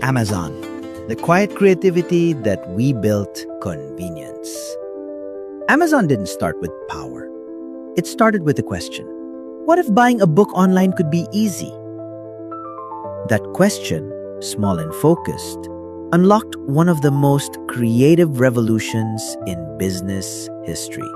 Amazon, the quiet creativity that we built convenience. Amazon didn't start with power. It started with a question. What if buying a book online could be easy? That question, small and focused, unlocked one of the most creative revolutions in business history.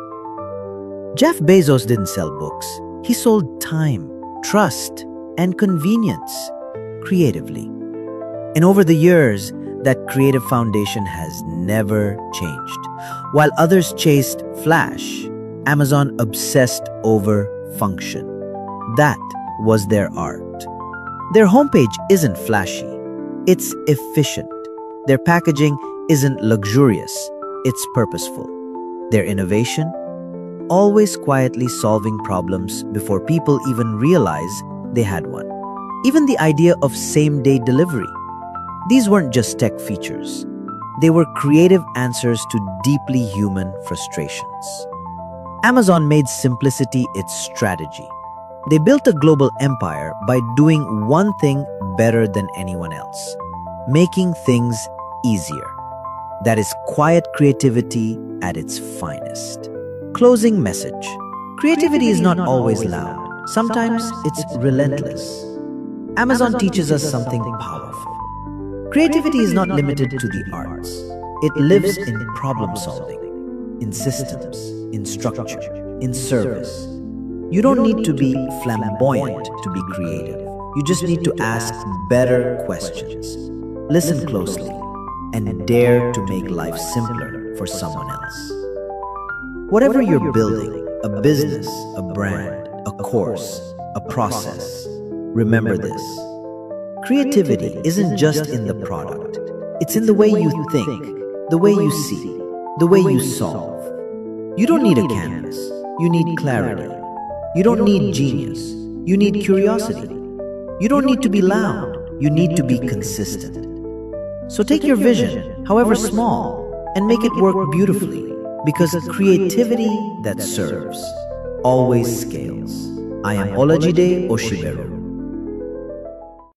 Jeff Bezos didn't sell books. He sold time, trust, and convenience creatively. And over the years, that creative foundation has never changed. While others chased flash, Amazon obsessed over function. That was their art. Their homepage isn't flashy. It's efficient. Their packaging isn't luxurious. It's purposeful. Their innovation? Always quietly solving problems before people even realize they had one. Even the idea of same-day delivery. These weren't just tech features. They were creative answers to deeply human frustrations. Amazon made simplicity its strategy. They built a global empire by doing one thing better than anyone else: making things easier. That is quiet creativity at its finest. Closing message. Creativity is not always loud. Sometimes it's relentless. Amazon teaches us something powerful. Creativity is not limited to the arts. It lives in problem solving, in systems, in structure, in service. You don't need to be flamboyant to be creative. You just need to ask better questions. Listen closely and dare to make life simpler for someone else. Whatever you're building, a business, a brand, a course, a process, remember this. Creativity isn't just in the product. It's in the way you think, the way you see, the way you solve. You don't need a canvas. You need clarity. You don't need genius. You need curiosity. You don't need to be loud. You need to be consistent. So take your vision, however small, and make it work beautifully, because creativity that serves always scales. I am Olajide Oshiberu.